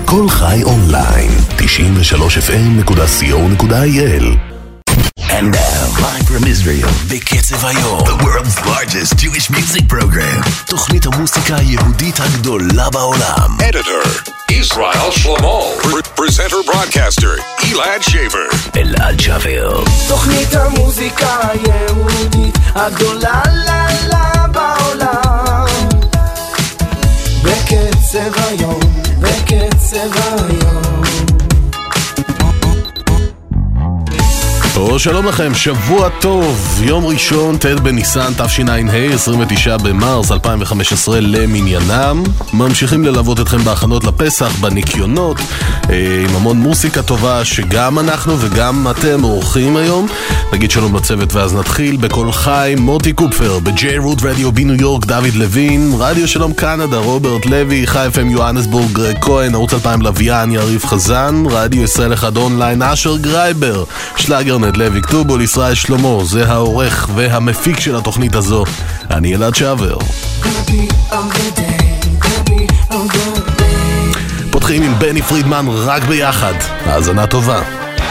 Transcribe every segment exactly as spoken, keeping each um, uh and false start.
בכל חי אונליין, תשעים ושלוש אף אם נקודה סי או נקודה איי אל. And now, live from Israel, בקצב היום, the world's largest Jewish music program, תוכנית המוסיקה היהודית הגדולה בעולם. Editor, Israel Shlomo. Presenter broadcaster, Elad Shaver. אלעד שבר. תוכנית המוסיקה היהודית הגדולה לה לה בעולם. בקצב היום, בקצב היום. או שלום לכם, שבוע טוב, יום ראשון, ת' בניסן, תשע"ה, עשרים ותשעה במרס אלפיים וחמש עשרה למניינם. ממשיכים ללוות אתכם בהכנות לפסח, בניקיונות, עם המון מוסיקה טובה שגם אנחנו וגם אתם אורחים היום. נגיד שלום לצוות ואז נתחיל. בכל חי, מוטי קופפר, ב-J Root Radio בניו יורק, דוד לוין, רדיו שלום קנדה, רוברט לוי, חי אף אם יוהנסבורג, גרג כהן, ערוץ אלפיים לוויין, יריב חזן, רדיו ישראל אחד אונליין, אשר גרייבר, שלאגרנט, לוי כתובול, ישראל שלמה, זה העורך והמפיק של התוכנית הזו. אני אלעד שבר. פותחים עם בני פרידמן, רק ביחד. האזנה טובה.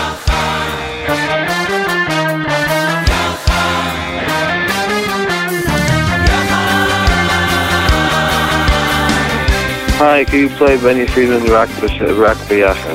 Hi, can you play Benny Friedman, Rock, Rock B'Yachad?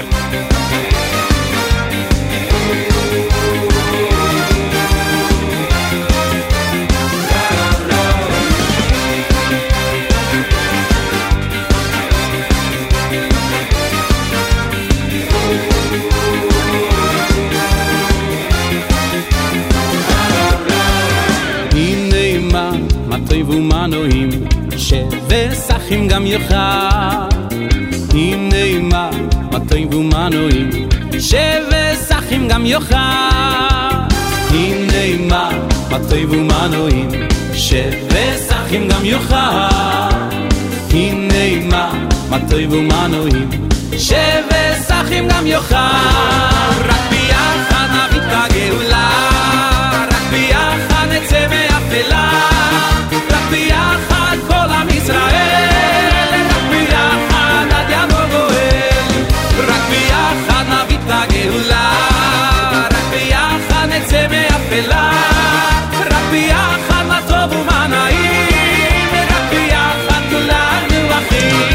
ומנועים שבסחים גם יחד. הנה מה מטוים ומנועים שבסחים גם יחד. הנה מה מטוים ומנועים שבסחים גם יחד. הנה מה מטוים ומנועים שבסחים גם יחד. רק ביחד נביא את הגאולה, רק ביחד נצא מאפלה, רק ביחד כל עם ישראל, רק ביחד עד יבוא גואל. רק ביחד נביא את הגאולה, רק ביחד נצא מאפלה, רק ביחד מה טוב ומה נעים, רק ביחד כולנו אחים.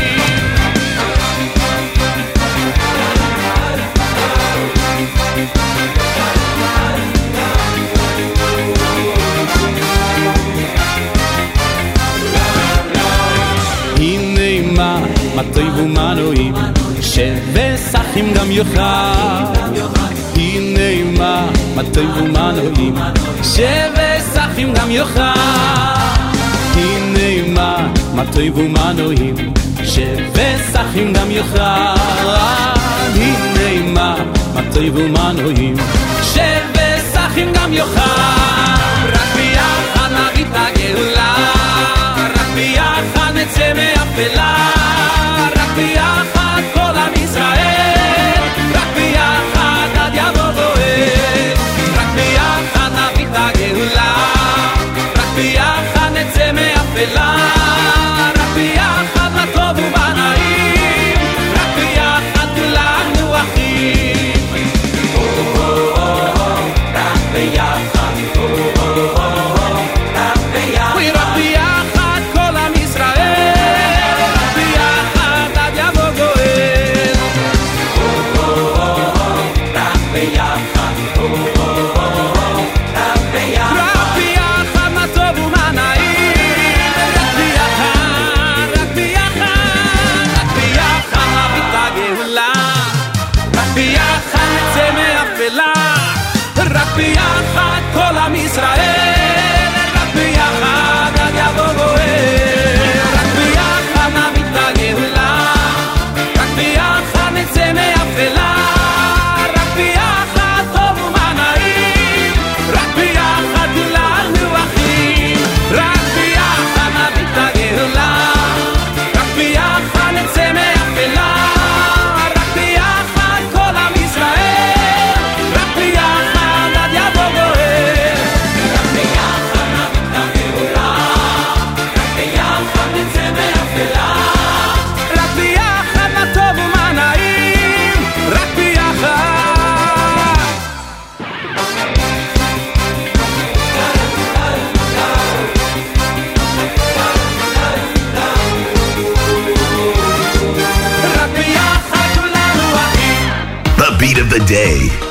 מטוי ומנועים שבסחים גם יוחד. הנה מה מטוי ומנועים שבסחים גם יוחד. הנה מה מטוי ומנועים שבסחים גם יוחד. הנה מה מטוי ומנועים שבסחים גם יוחד. רק ביחד נביא את הגאולה, רק ביחד נצא מאפלה, רק ביחד כל עם ישראל, רק ביחד עד יבוא גואל. רק ביחד נביא את הגאולה, רק ביחד נצא מאפלה, רק ביחד מה טוב ומה נעים, רק ביחד כולנו אחים. רק ביחד, רק ביחד, רק ביחד כל עם ישראל,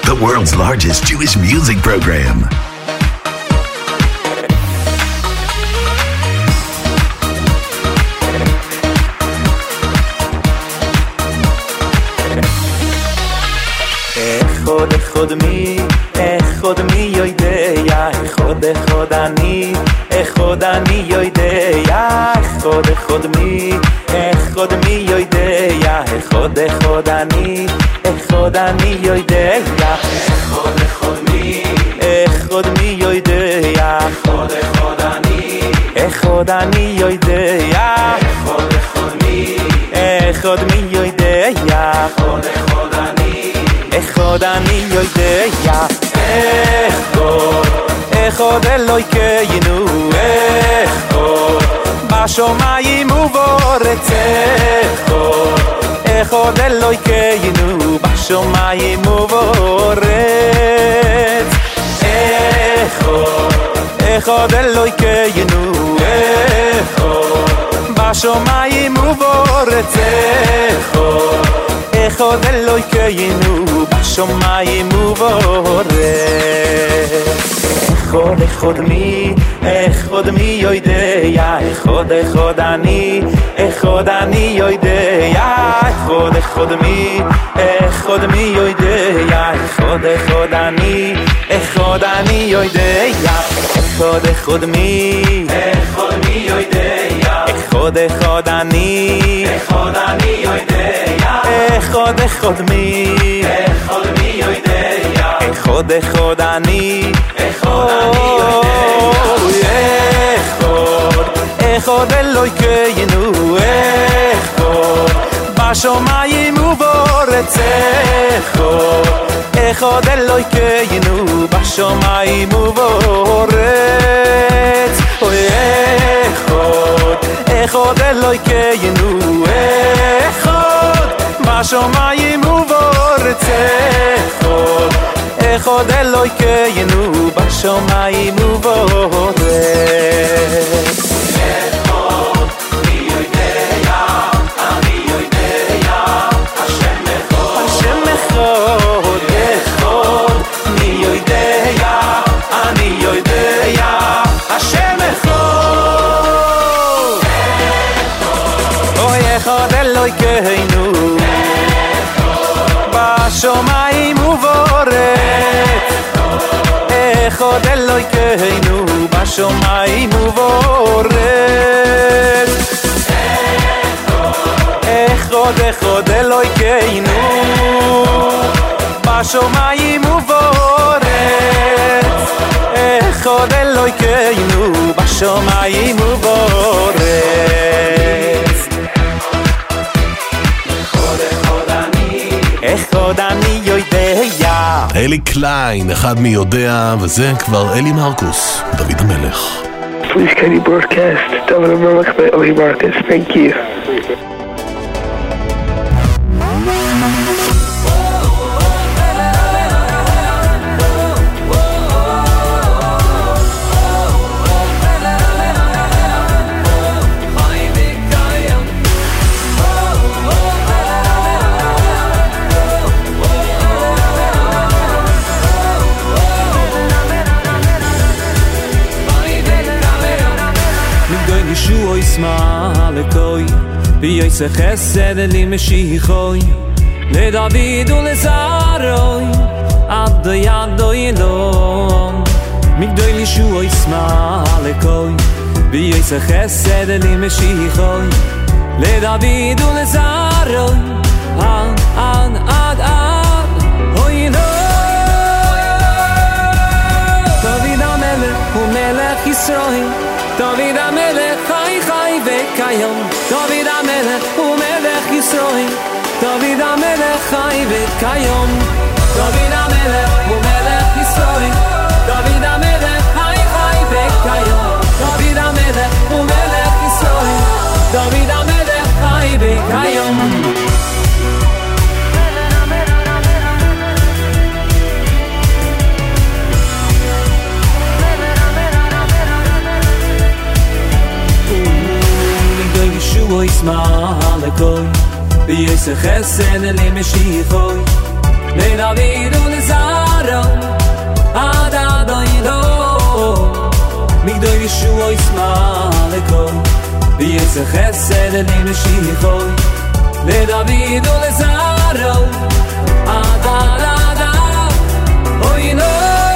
the world's largest Jewish music program. Echod echod mi, echod mi yoideya, echod echod ani, echod ani yoideya, echod echod mi, echod mi yoideya, echod echod ani, echod ani yoideya, echod echod mi, echod mi yoideya, echod echod ani, echod ani yoideya, echod echod mi, echod mi yoideya, echod echod ani. Echod ani yoideya, echod, echod Elokeinu, echod, bashomayim uvoretz, echod, echod Elokeinu, bashomayim uvoretz, echod, echod Elokeinu, echod, bashomayim uvoretz, echod. Echod Elokeinu bashomayim uvoretz. Echod echod mi, echod mi yoideya, echod echod ani, echod ani yoideya, echod echod mi, echod mi yoideya, echod echod ani, echod ani yoideya, echod echod mi, echod mi yoideya, echod echod ani, echod ani yoideya. Echod echod mi, echod mi yoideya, echod echod ani, echod ani yoideya, echod, echod Elokeinu, echod, bashomayim uvoretz, echod, echod Elokeinu, bashomayim uvoretz, echod, echod Elokeinu, echod. bashomayim uvoretz, echod, echod Elokeinu, bashomayim uvoretz. Echod mi yoideya, ani yoideya, Hashem echod, Hashem echod, echod mi yoideya, ani yoideya, Hashem echod, oh echod Elokeinu. Bashomayim uvoretz, echod Elokeinu, bashomayim uvoretz, echod echod Elokeinu, bashomayim uvoretz, echod Elokeinu, bashomayim uvoretz. echod ani yoideya. אלי קליין, אחד מי יודע, וזה כבר אלי מרקוס, דוד המלך. Please can you broadcast David Amelech by Eli Marcus? Thank you. ויעשה חסד לי משיחוי לדוד ולזרוי עד ידו ילום מגדול ישוע ישמע לקוי ויעשה חסד לי משיחוי לדוד ולזרוי עד עד עד עד אוי לא דוד המלך הוא מלך ישראל דוד המלך חי חי וקיים דוד המלך הוא מלך ישראל דוד המלך חי וקיים דוד המלך הוא מלך ישראל דוד המלך חי חי וקיים דוד המלך הוא מלך ישראל דוד המלך חי וקיים ישמע לקוי ויעשה חסד לי משיחוי לדוד ולזרעו עד עד אילו מגדול ישוע ישמע לכל ויצא חסד אלים לשיחו לדוד ולזרעו עד עד עד אוי נו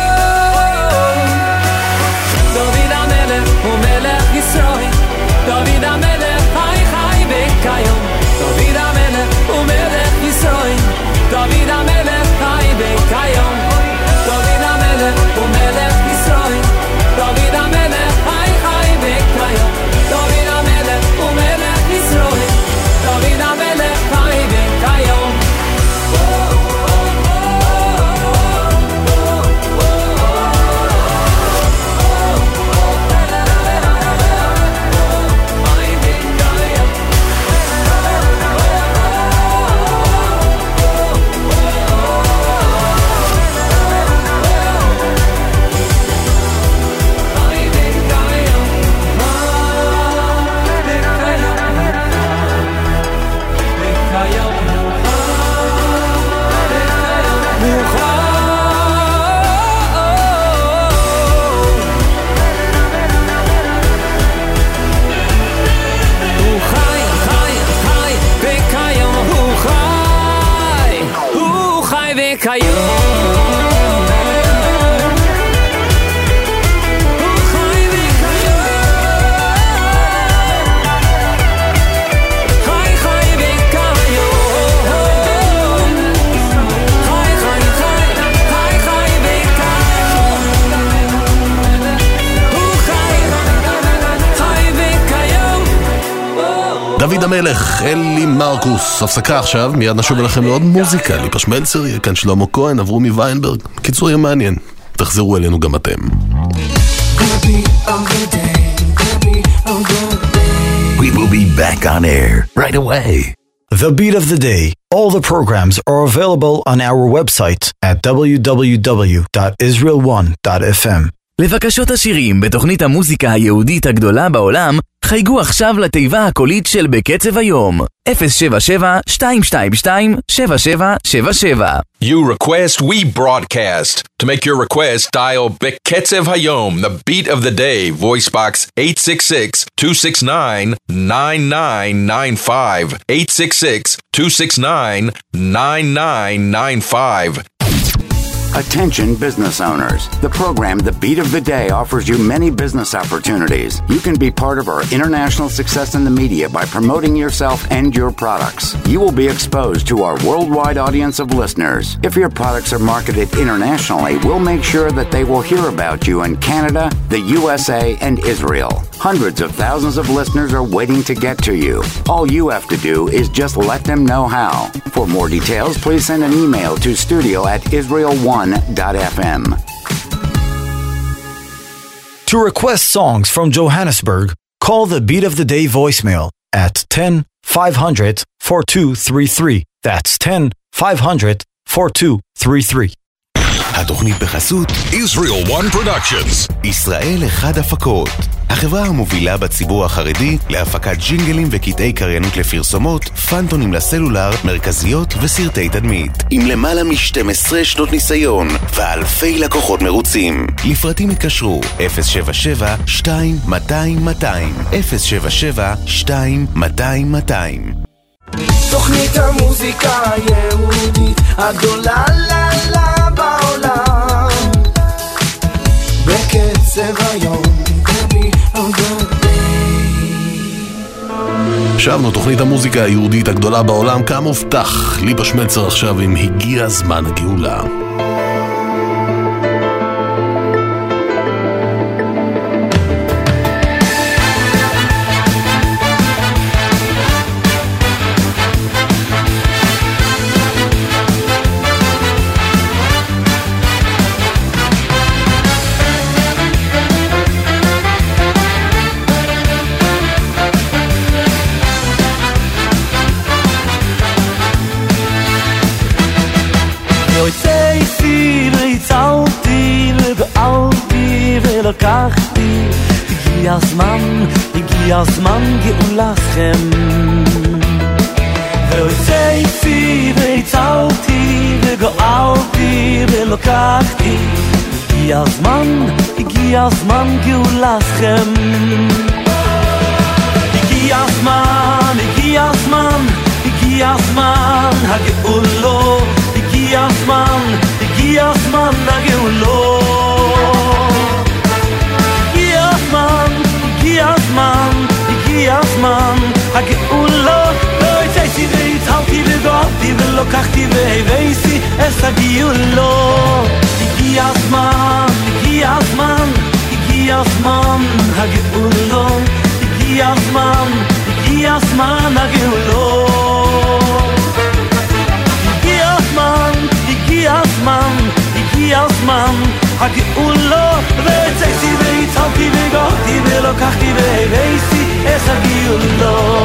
דוד המלך הוא מלך ישראל דוד המלך חי חי וכיום דוד המלך הוא מלך ישראל דוד המלך חי וכיום דוד המלך הוא מלך ישראל דוד המלך חי חי וכיום דוד המלך הוא מלך ישראל דוד המלך חי וכיום דוד המלך, אלי מרקוס. הפסקה עכשיו, מיד נשוב אליכם לעוד מוזיקה. ליפש מלצר, יהיה כאן שלמה כהן, עברו מוויינברג. קיצור יהיה מעניין, תחזרו אלינו גם אתם. We will be back on air right away. The Beat of the Day. All the programs are available on our website at w w w dot israel one dot f m. לבקשות השירים בתוכנית המוזיקה היהודית הגדולה בעולם, חייגו עכשיו לתיבה הקולית של בקצב היום. אפס שבע שבע שתיים שתיים שתיים שבע שבע שבע שבע. You request, we broadcast. To make your request, dial Beketzev Hayom, the beat of the day, voice box eight six six, two six nine, nine nine nine five, eight six six, two six nine, nine nine nine five. Attention business owners. The program The Beat of the Day offers you many business opportunities. You can be part of our international success in the media by promoting yourself and your products. You will be exposed to our worldwide audience of listeners. If your products are marketed internationally, we'll make sure that they will hear about you in Canada, the U S A, and Israel. Hundreds of thousands of listeners are waiting to get to you. All you have to do is just let them know how. For more details, please send an email to studio at israel one dot f m. To request songs from Johannesburg, call the Beat of the Day voicemail at ten five hundred four two three three. That's ten five hundred four two three three. התוכנית בחסות Israel One Productions. ישראל אחד הפקות, החברה המובילה בציבור החרדי להפקת ג'ינגלים וקטעי קריינות לפרסומות, פנטונים לסלולר, מרכזיות וסרטי תדמית. עם למעלה מ-שתים עשרה שנות ניסיון ואלפי לקוחות מרוצים. לפרטים התקשרו אפס שבע שבע שתיים מאתיים מאתיים, אפס שבע שבע שתיים מאתיים מאתיים. תוכנית המוזיקה היהודית הגדולה לה לה בעולם בקצב היום. שבנו תוכנית המוזיקה היהודית הגדולה בעולם כמובטח. ליפש מלצר עכשיו עם הגיע זמן הגאולה. לקחתי, הגיע הזמן, הגיע הזמן גאולתכם. והוצאתי והצלתי וגאלתי ולוקחתי, הגיע הזמן, הגיע הזמן גאולתכם. הגיע הזמן, הגיע הזמן, הגיע הזמן הגאולו, הגיע הזמן, הגיע הזמן הגאולו. הגיע הזמן, הגיע הזמן, הגיע הזמן הגאולו. לא יצאתי והצלתי וגאלתי ולוקחתי והבאתי את הגאולו. הגיע הזמן, הגיע הזמן, הגיע הזמן הגאולו. הגיע הזמן, הגיע הזמן הגאולו. הגיע הזמן, הגיע הזמן, הגיע הזמן הגאולו. ויצאתי והצלתי וגאלתי ולוקחתי והבאתי את הגאולו.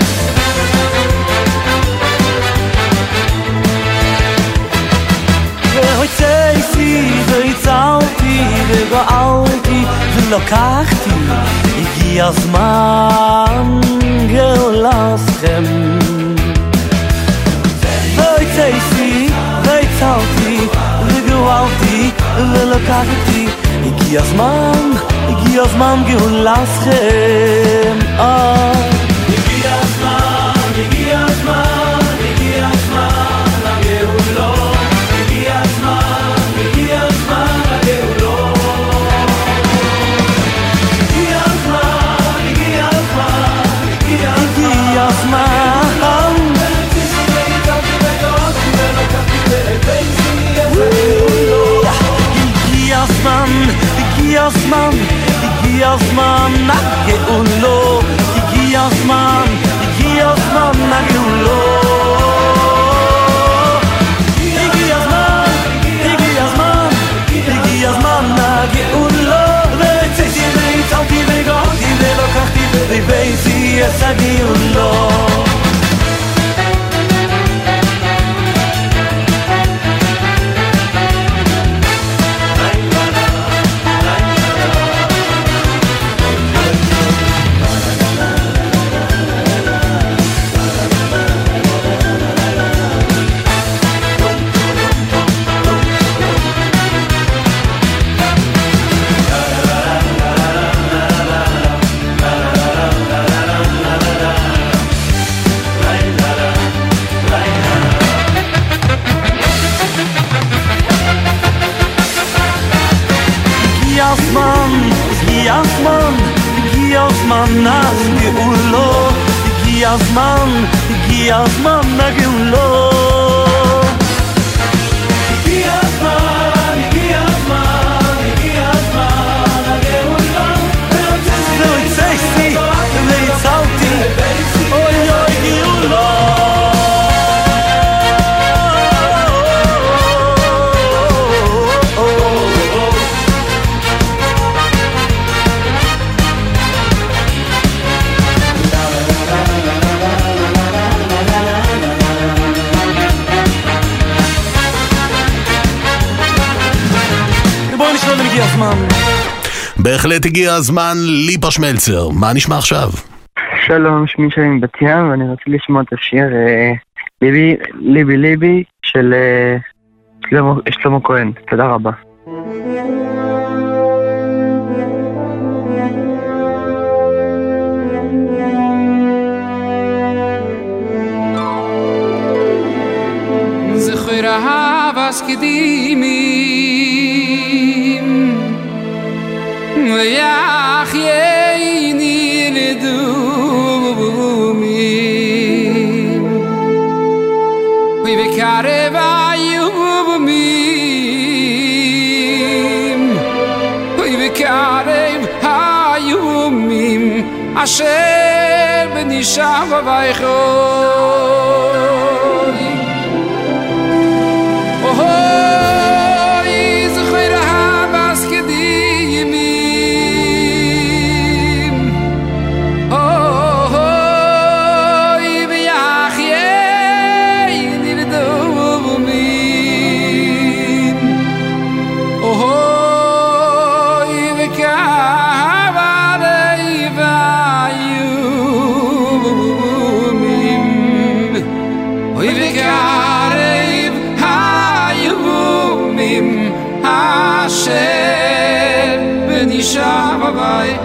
והצאתי והצלתי וגאלתי ולוקחתי, הגיע הזמן גאולתכם. והצאתי והצלתי וגאלתי ולוקחתי, הגיע הזמן, הגיע הזמן גאולתכם. הגיע הזמן, הגיע הזמן, הגיע הזמן הגאולו. הגיע הזמן, הגיע הזמן הגאולו. הגיע הזמן, הגיע הזמן, הגיע הזמן. הגיע הזמן, הגיע הזמן, הגיע הזמן הגאולו. הגיע הזמן, הגיע הזמן הגאולו. הגיע הזמן, הגיע הזמן, הגיע הזמן הגאולו. ויצאתי והצלתי וגאלתי ולוקחתי והבאתי את הגאולו. הגיע הזמן, הגיע הזמן הגאולו. הגיע הזמן, הגיע הזמן הגאולו. הגיע הזמן, הגיע הזמן, הגיע הזמן הגאולו. והצאתי והצלתי, אוי אוי גאולו. בהחלט הגיע הזמן. ליפה שמלצר, מה נשמע עכשיו? שלום, שמי שלי מבת ים, ואני רוצה לשמוע את השיר ליבי ליבי ליבי של שלמה כהן. תודה רבה. זכור אהבס קדימים ויחייני לדומים ובקרב היומים ובקרב היומים אשר בנשם ובייכוי We've got a Shabbai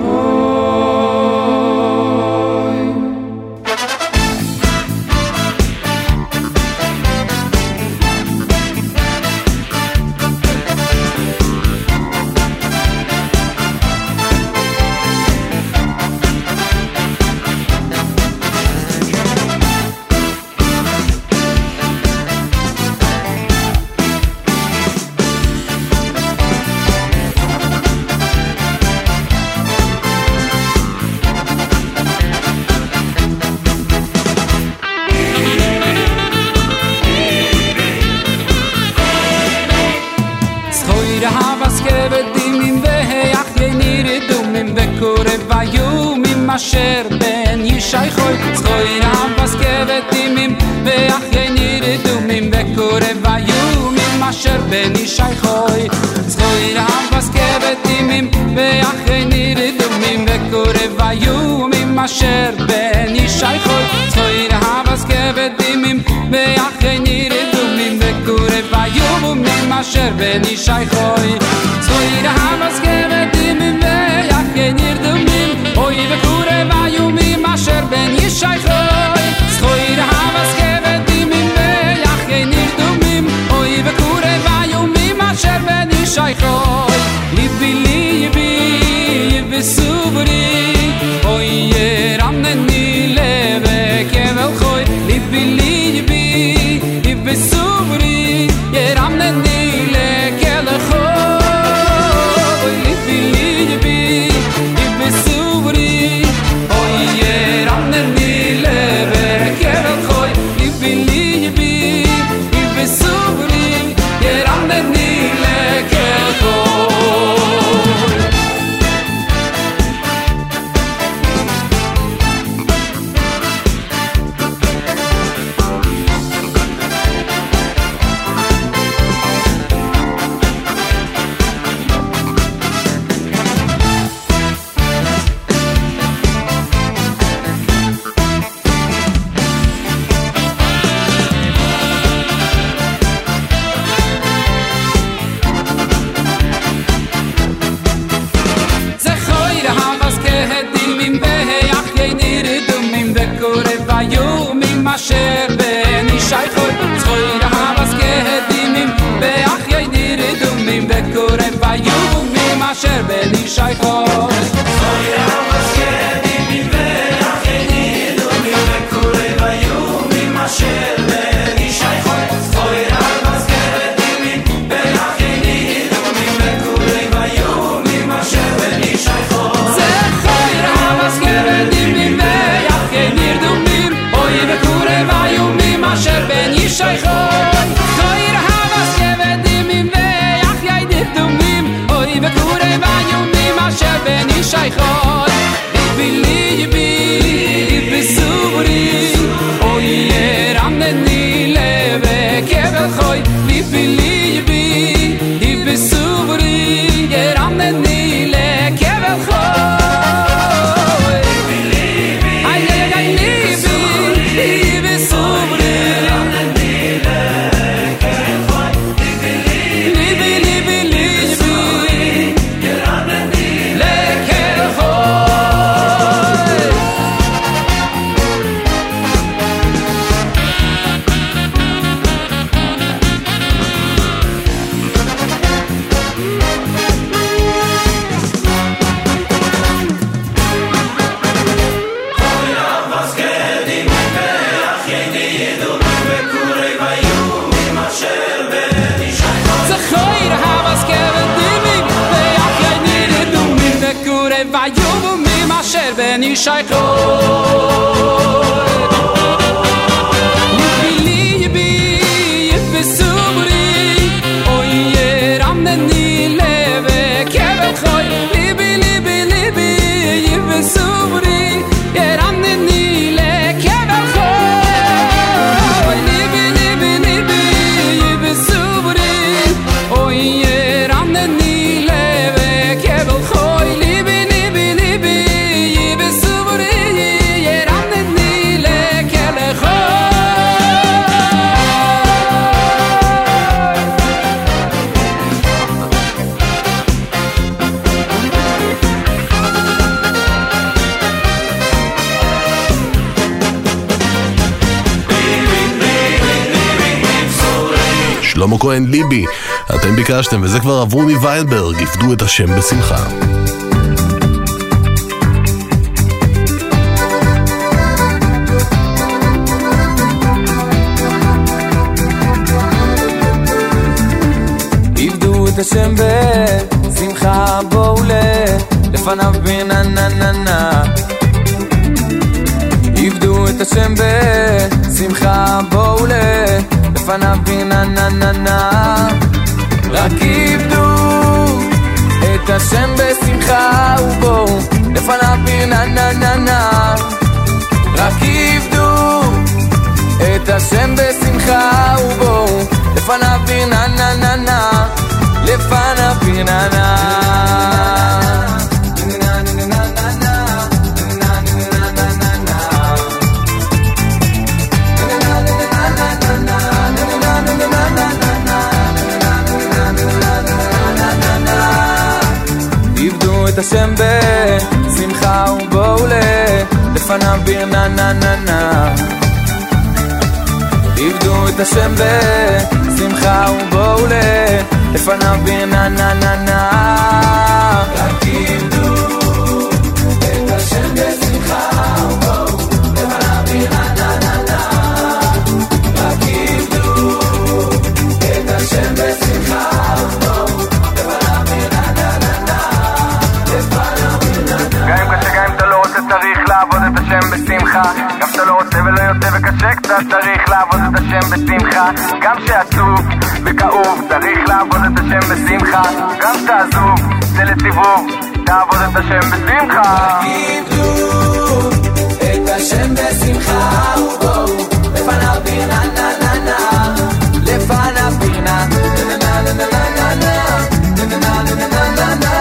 asher ben yishai khoy tsoy ram paskevet imim ve acheni redumim ve korev ayumim asher ben yishai khoy tsoy ram paskevet imim ve acheni redumim ve korev ayumim asher ben yishai khoy tsoy ram paskevet imim ve acheni redumim ve korev ayumim asher ben yishai khoy tsoy ram paskevet imim ve acheni redumim oy ve korev ayumim asher ben yishai khoy tsoy ram paskevet imim ve acheni redumim oy ve korev ayumim asher ben yishai khoy libi libi besubri oy ramneni leve kevel khoy libi libi besubri ramneni le kel khoy libi libi besubri oy ramneni leve kevel khoy libi libi besubri ramneni le kel khoy asher ben yishai khoy tsoy rahavas kehedimim beachye nirdumim vekorev ayumim asher ben yishai khoy tsoy rahavas kehedimim beachye nirdumim vekorev ayumim asher ben yishai khoy tsoy rahavas kehedimim beachye nirdumim vekorev ayumim asher ben yishai khoy tsoy rahavas kehedimim beachye nirdumim oy ve korev ayumim asher ben yishai khoy tsoy rahavas kevedim ve achyay nidumim oy ve korev ayumim asher ben yishai khoy libi libi besubri oy ramneni leve kevel khoy libi libi besubri ramneni le kevel khoy libi libi ay ay ay libi libi sobre ramneni le kevel khoy libi libi libi ramneni le kevel khoy Zakhoy rahavas kevedim ve achyay nirdumim ve korev ayumim asher ben yishai khoy libi libi besubri oy ramneni leve kevel khoy libi libi libi besubri ramneni le kevel khoy libi libi libi besubri oy ramneni leve kevel khoy libi libi libi besubri שלמה כהן ליבי, אתם ביקשתם וזה כבר עברו מוויינברג, יפדו את השם בשמחה. יפדו את השם בשמחה, בואו לפניו בינה נה נה נה. יפדו את השם בשמחה, בואו לפניו בינה נה נה נה. רק יפדו את השם בשמחה ובואו לפניו בינה נה נה נה. רק יפדו את השם בשמחה ובואו לפניו בינה נה נה נה. לפניו בינה נה. יפדו את השם בשמחה ובואו לפניו בינה נה נה נה. יפדו את השם בשמחה ובואו לפניו בינה נה נה נה. רק יפדו את השם בשמחה ובואו לפניו בינה נה נה נה. רק יפדו את השם בשמחה ובואו לפניו בינה נה נה נה. לפניו בינה נה. גם אם קשה, גם אם אתה לא רוצה, צריך לעבוד את השם בשמחה. גם שאתה לא רוצה ולא יוצא וקשה קצת, צריך לעבוד את השם בשמחה. גם שעצוב וכאוב, צריך לעבוד את השם בשמחה. גם שאתה עזוב, זה לסיבוב, תעבוד את השם בשמחה. יפדו את השם בשמחה ובואו לפניו בינה נה נה נה. לפניו בינה נה נה נה נה נה נה נה נה נה נה נה נה.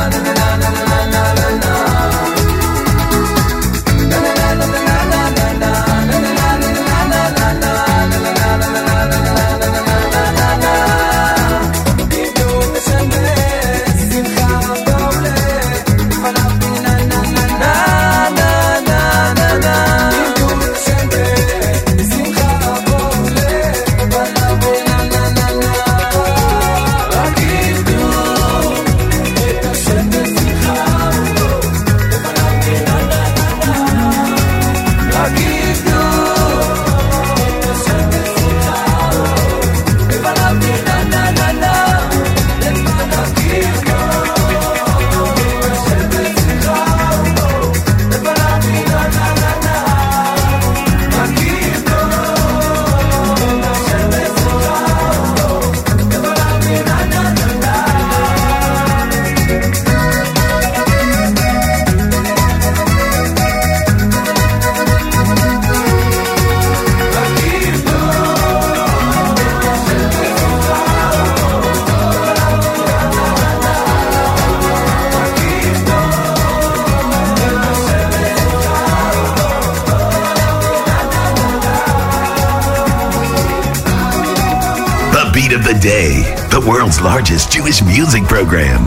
Of the day, the world's largest Jewish music program.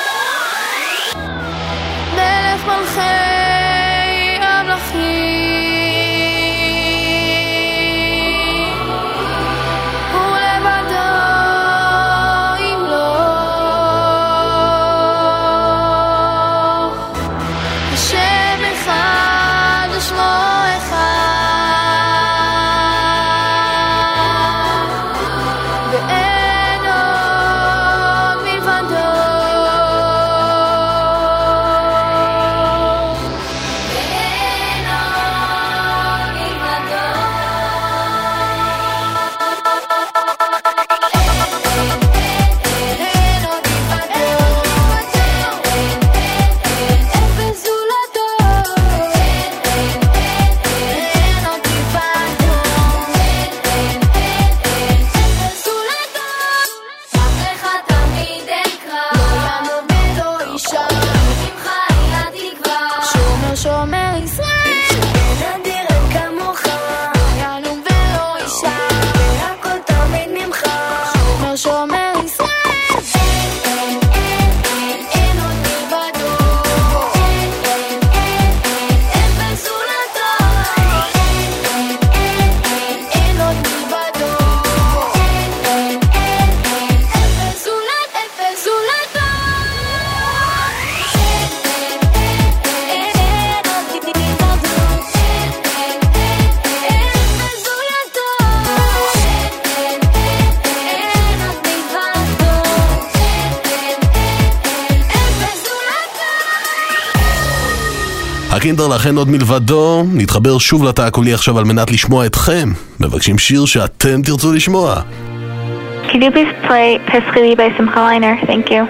מלך מלכי המלכים הקינדרלך אין עוד מלבדו. נתחבר שוב לתא הקולי עכשיו על מנת לשמוע אתכם. מבקשים שיר שאתם תרצו לשמוע. Could you please play Pescali by Simcha Leiner? Thank you.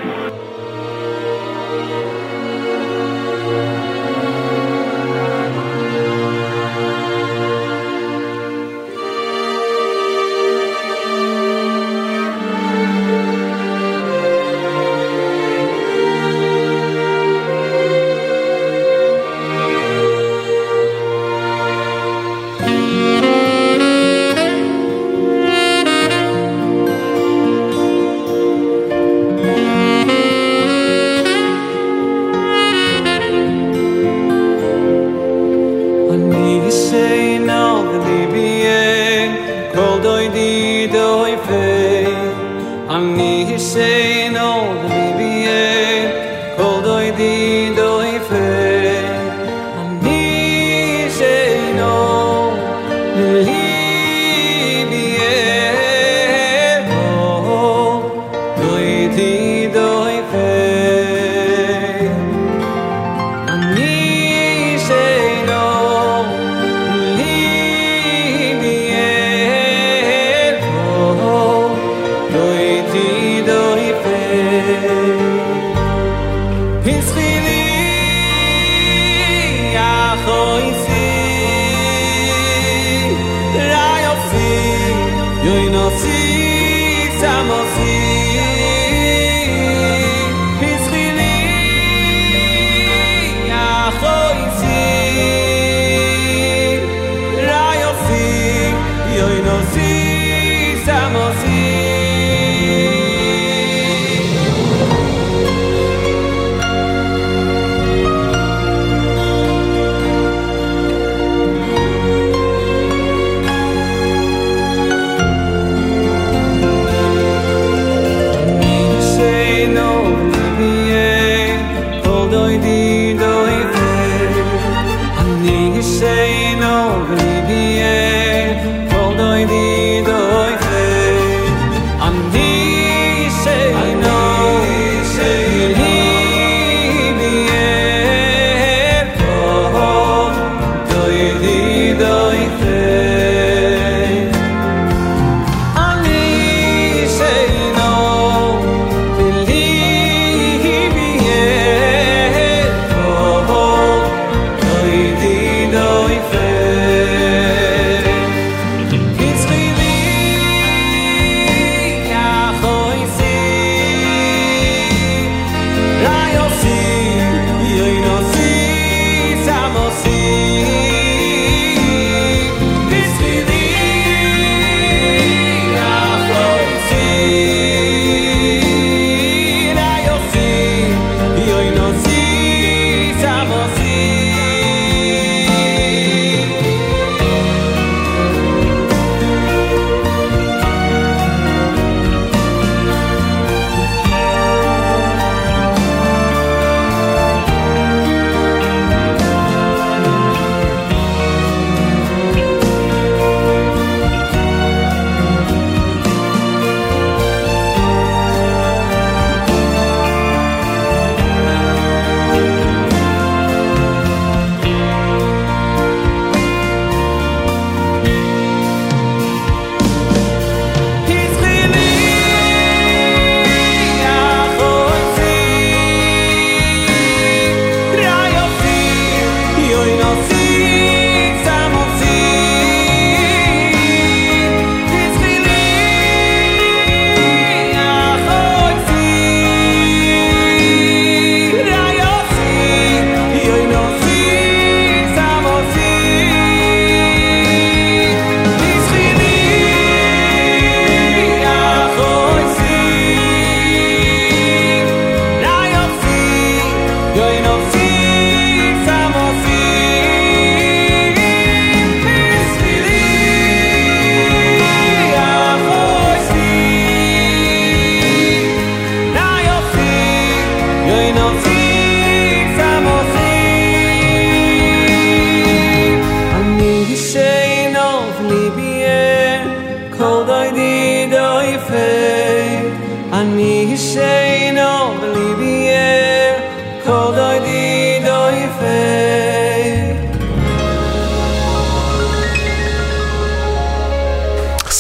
say no, believe it, cold I did, I fail.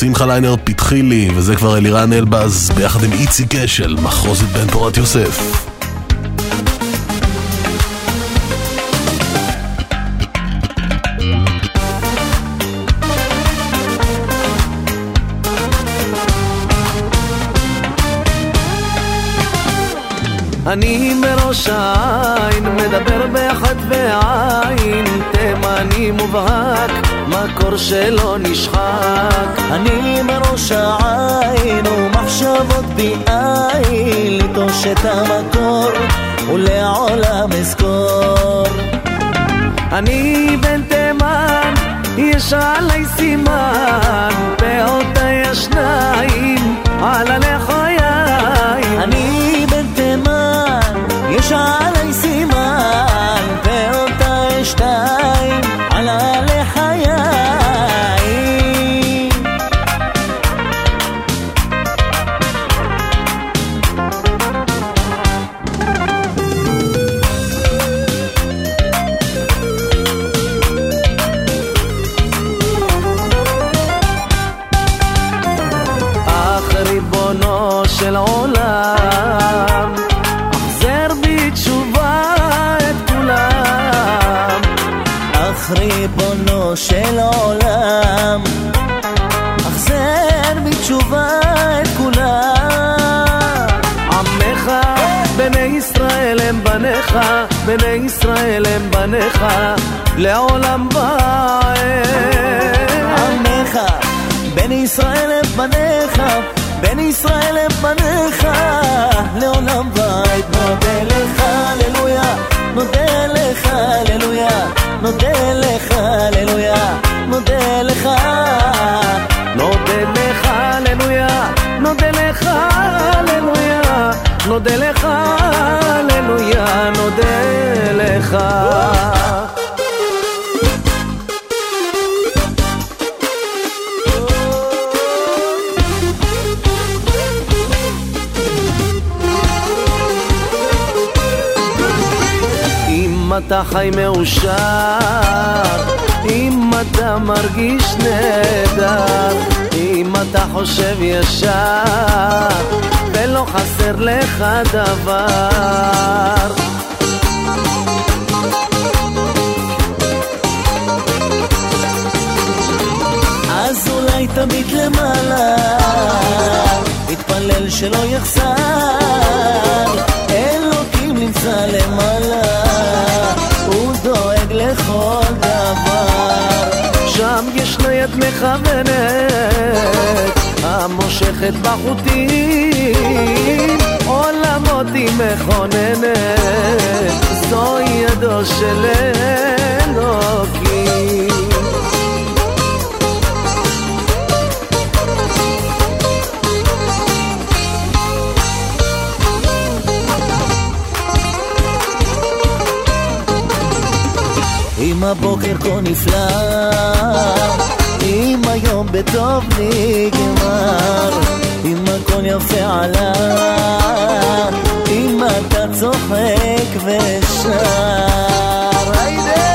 שמחה ליינר פתחי לי, וזה כבר אלירן אלבז ביחד עם איצי גשל, מחרוזת בן פורת יוסף. אני מראש העין, מדבר באחד בעין, תימני מובהק, מקור שלא נשחק. אני מראש העין ומחשבות בעין, לטוש את המקור ולעולם אזכור. אני בן תימן, יש עלי סימן, באותי השניים, על הלחיים. אני בן תימן, יש עלי סימן, באותי שתיים, על הלחיים. של עולם, אחזר בתשובה את כולם. אך ריבונו של עולם, אחזר בתשובה את כולם. עמך בני ישראל הם בניך, בני ישראל הם בניך לעולם ועד. עמך בני ישראל הם בניך, בן ישראל הם בניך לעולם ועד. נודה לך הללויה, נודה לך הללויה, נודה לך הללויה, נודה לך, נודה לך הללויה, נודה לך הללויה, נודה לך הללויה, נודה לך. אם אתה חי מאושר, אם אתה מרגיש נהדר, אם אתה חושב ישר ולא חסר לך דבר, אז אולי תביט למעלה, התפלל שלא יחסר. אלוקים נמצא למעלה, הוא דואג לכל דבר. שם ישנה יד מכוונת המושכת בחוטים, עולמות היא מכוננת, זו ידו של אלוקים. אם הבוקר כה נפלא, אם היום בטוב נגמר, אם הכל יפה עלה, אם אתה צוחק ושר, היידה.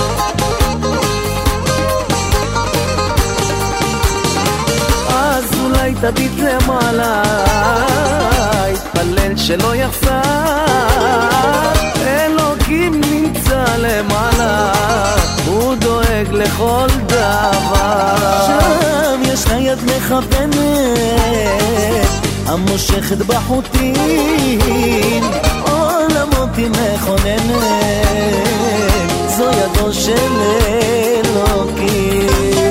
אז אולי תביט למעלה, התפלל שלא יחסר. אלוקים נמצא למעלה, הוא דואג לכל דבר. שם יש לה יד מכוונת המושכת בחוטים, עולמות היא מכוננת, זו ידו של אלוקים.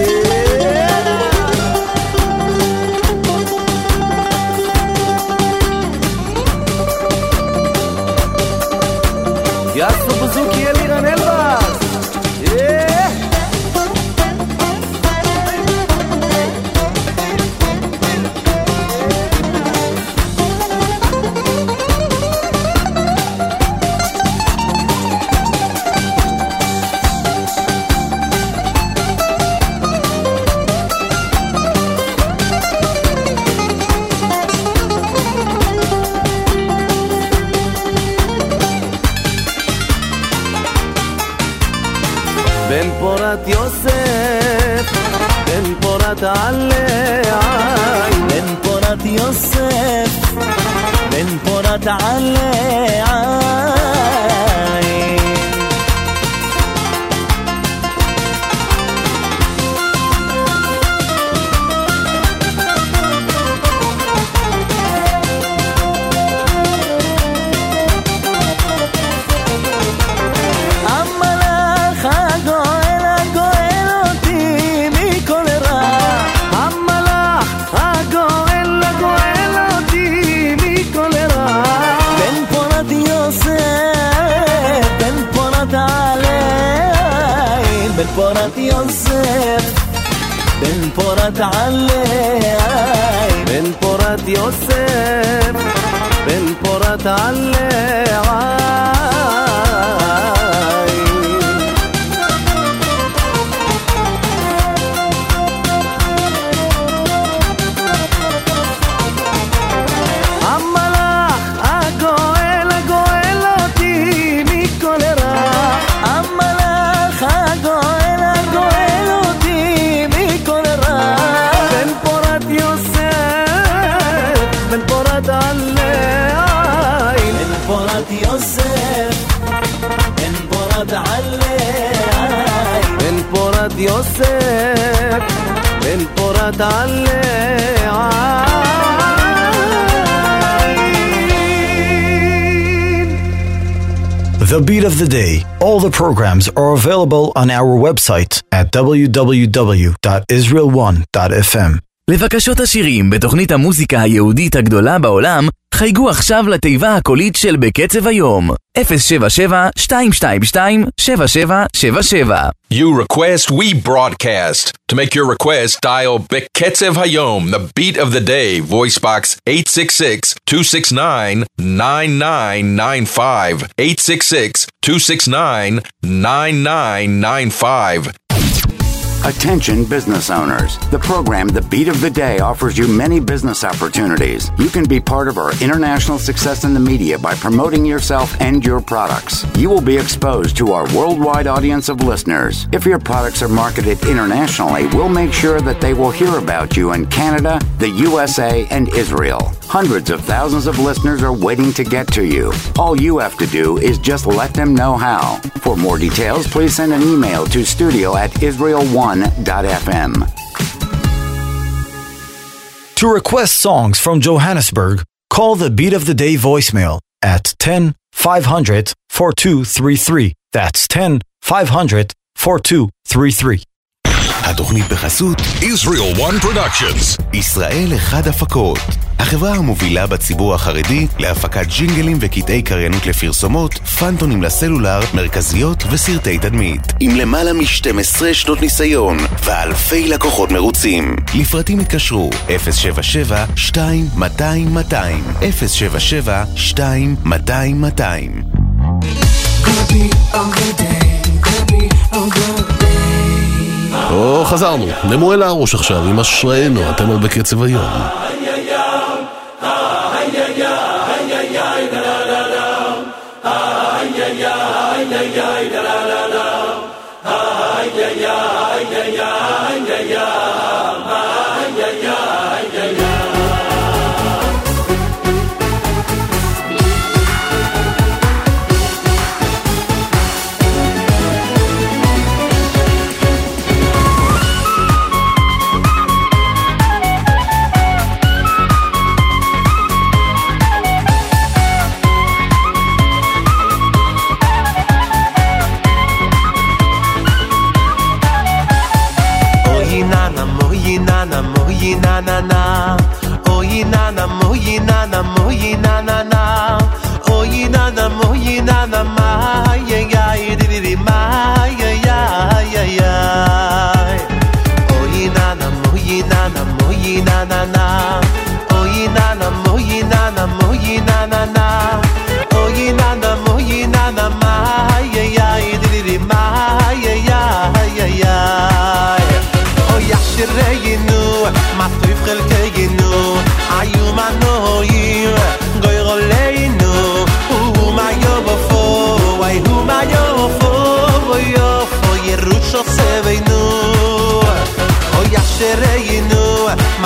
יעשו בזוקי אלירן אלבז. בן פורת יוסף, בן פורת עלי עין, בן פורת יוסף, בן פורת עלי עין. בן פורת יוסף, בן פורת עלי עין, בן פורת יוסף, בן פורת עלי עין. המלאך הגואל הגואל אותי מכל רע, המלאך הגואל הגואל אותי מכל רע. בן פורת יוסף, בן פורת עלי עין, בן פורת יוסף, בן פורת עלי עין, בן פורת יוסף, בן פורת עלי עין. The Beat of the Day. All the programs are available on our website at w w w dot israel one dot f m. לבקשות השירים בתוכנית המוזיקה היהודית הגדולה בעולם, חייגו עכשיו לתיבה הקולית של בקצב היום. אפס שבע שבע שתיים שתיים שתיים שבע שבע שבע שבע. You request, we broadcast. To make your request, dial Beketzev Hayom, the beat of the day, voice box eight six six, two six nine, nine nine nine five, eight six six, two six nine, nine nine nine five. Attention business owners. The program The Beat of the Day offers you many business opportunities. You can be part of our international success in the media by promoting yourself and your products. You will be exposed to our worldwide audience of listeners. If your products are marketed internationally, we'll make sure that they will hear about you in Canada, the U S A, and Israel. Hundreds of thousands of listeners are waiting to get to you. All you have to do is just let them know how. For more details, please send an email to studio at israel one dot f m. To request songs from Johannesburg, call the Beat of the Day voicemail at ten five hundred four two three three. That's ten five hundred four two three three. התוכנית בחסות Israel One Productions, ישראל אחד הפקות, החברה המובילה בציבור החרדי להפקת ג'ינגלים וקטעי קריינות לפרסומות, פנטונים לסלולר, מרכזיות וסרטי תדמית, עם למעלה מ-שתים עשרה שנות ניסיון ואלפי לקוחות מרוצים. לפרטים התקשרו אפס שבע שבע שתיים מאתיים מאתיים, אפס שבע שבע שתיים מאתיים מאתיים. או, חזרנו. נמואל הרוש עכשיו עם אשרינו, אתם על בקצב היום. na na na, oy na na moy na na moy na na na, oy na na moy na na ma ya ya di di ma ya ya ya ya, oy na na moy na na moy na na na, oy na na moy na na moy na na na, oy na na moy na na ma ya ya di di ma ya ya ya ya. Shirayinu, ma tufkhel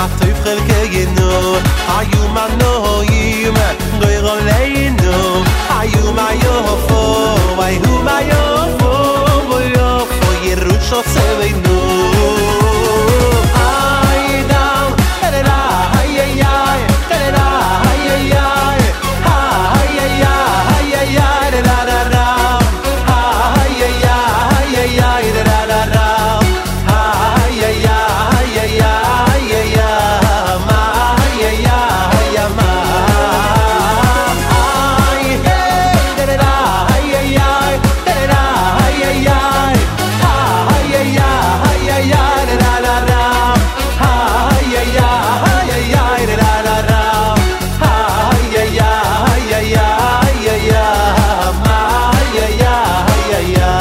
מה טוב חלקנו היו מנועים גויר עלינו היו מה יופו היו מה יופו ויופו ירוש עושבנו איי דאו תרלה איי איי איי תרלה איי איי איי איי איי איי איי איי לה לה לה איי איי איי איי איי לה לה לה איי איי איי איי איי איי מה איי איי איי מה איי תרלה איי איי איי תרלה איי איי איי איי איי איי איי איי לה לה לה איי איי איי איי איי לה לה לה איי איי איי איי איי איי מה איי איי איי איי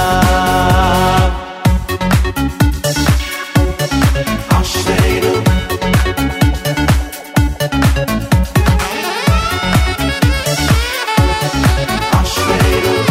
אשרינו אשרינו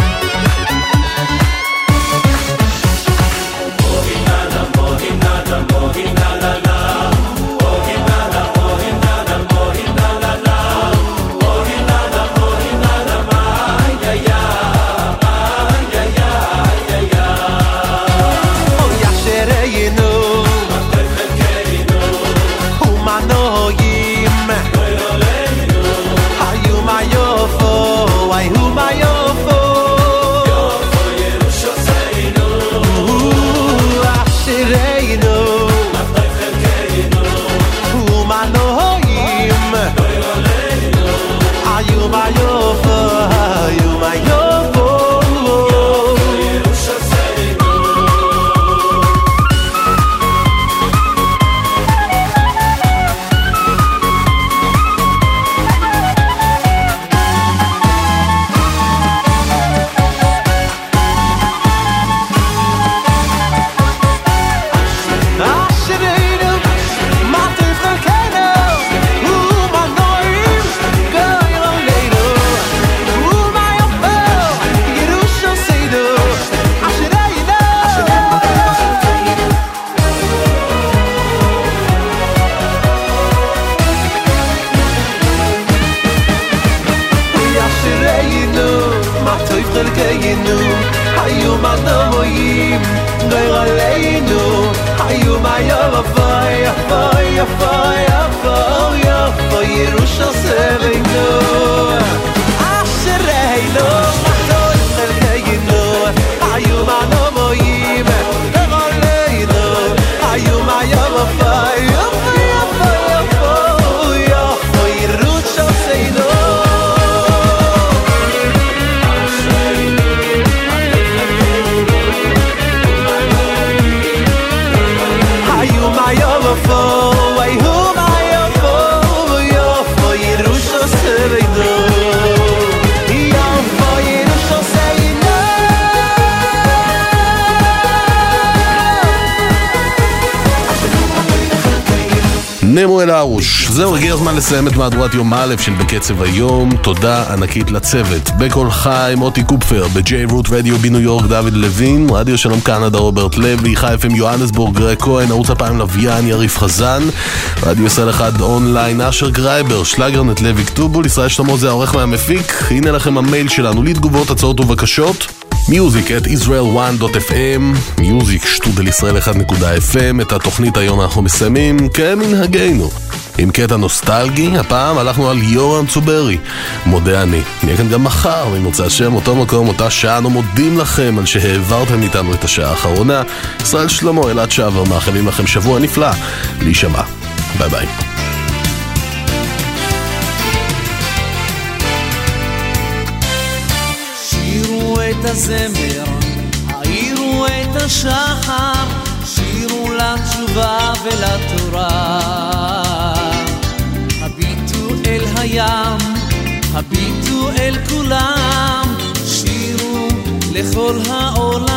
נמו אל ארוש. זהו, הגיע הזמן לסיים את מהדורת יום א' של בקצב היום. תודה ענקית לצוות. בקול חי מוטי קופפר, ב-J Root Radio בניו יורק דוד לוין, רדיו שלום קנדה רוברט לוי, חי אף אם יוהנסבורג גרי כהן, ערוץ הפעם לוויין יריף חזן, רדיו ישראל אחד אונליין אשר גרייבר, שלגרנט לוי כתובול, ישראל שלמה זה העורך והמפיק. הנה לכם המייל שלנו לתגובות, הצעות ובקשות. music at israel one dot f m, music שטודל ישראל אחד נקודה f m. את התוכנית היום אנחנו מסיימים כמנהגנו עם קטע נוסטלגי. הפעם הלכנו על יורם צוברי, מודה אני. נהיה כאן גם מחר ממוצא השם, אותו מקום, אותה שעה. אנו מודים לכם על שהעברתם איתנו את השעה האחרונה. ישראל שלמה, אלעד שבר, מאחלים לכם שבוע נפלא. להישמע, ביי ביי. את הזמר, העירו את השחר, שירו לתשובה ולתורה. הביטו אל הים, הביטו אל כולם, שירו לכל העולם.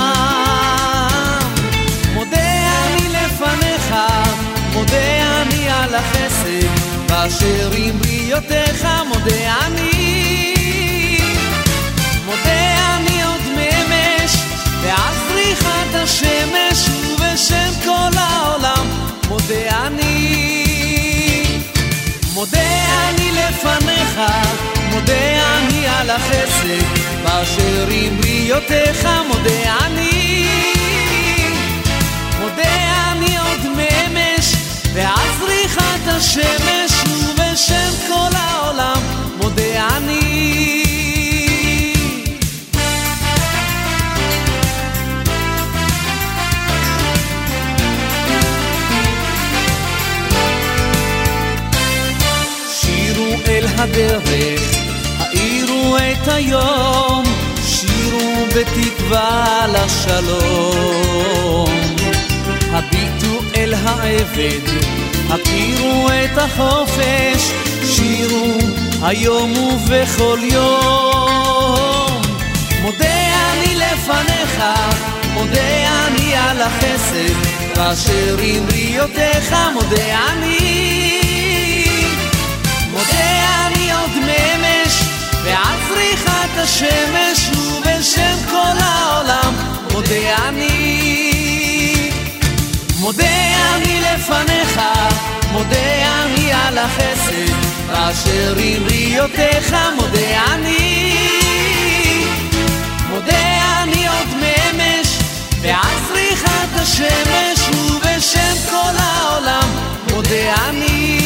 מודה אני לפניך, מודה אני על החסד, באשר עם בריאותיך מודה אני. מודה אני עוד ממש ועל זריחת השמש ובשם כל העולם מודה אני. לפניך, מודה אני על החסד, באשר עם בריאותיך מודה אני. מודה אני עוד ממש, ועד זריחת השמש, ובשם כל העולם מודה אני. שירו אל הדרך, האירו את היום, שירו בתקווה לשלום. הביטו אל העבד, הכירו את החופש, שירו היום ובכל יום. מודה אני לפניך, מודה אני על החסד, ואשר עם בריאותיך מודה אני. מודה אני עוד ממש, ועד זריחת השמש, ובשם כל העולם מודה אני. מודה אני לפניך, מודה אני על החסד, באשר עם בריאותיך מודה אני. מודה אני עוד ממש, ועד זריחת השמש, ובשם כל העולם מודה אני.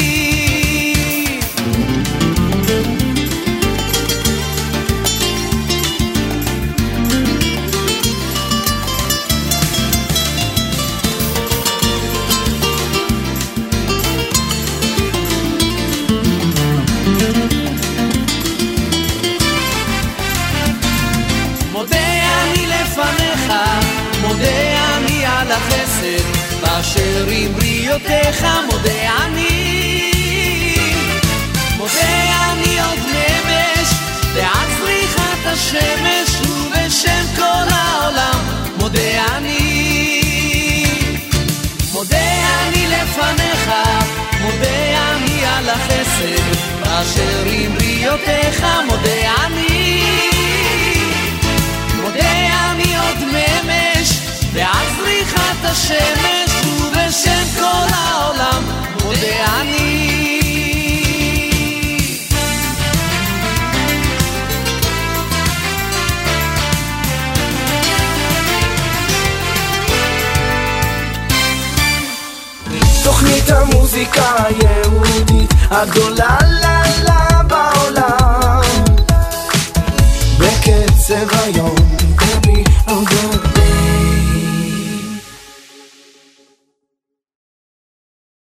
החסד, באשר עם בריאותיך מודה אני. מודה אני עוד ממש, ועד זריחת השמש, ובשם כל העולם מודה אני. מודה אני לפניך, מודה אני על החסד, באשר עם בריאותיך מודה אני. מודה אני עוד ממש, ועד זריחת השמש, ובשם כל העולם מודה אני. תוכנית המוזיקה היהודית הגדולה לה לה בעולם, בקצב היום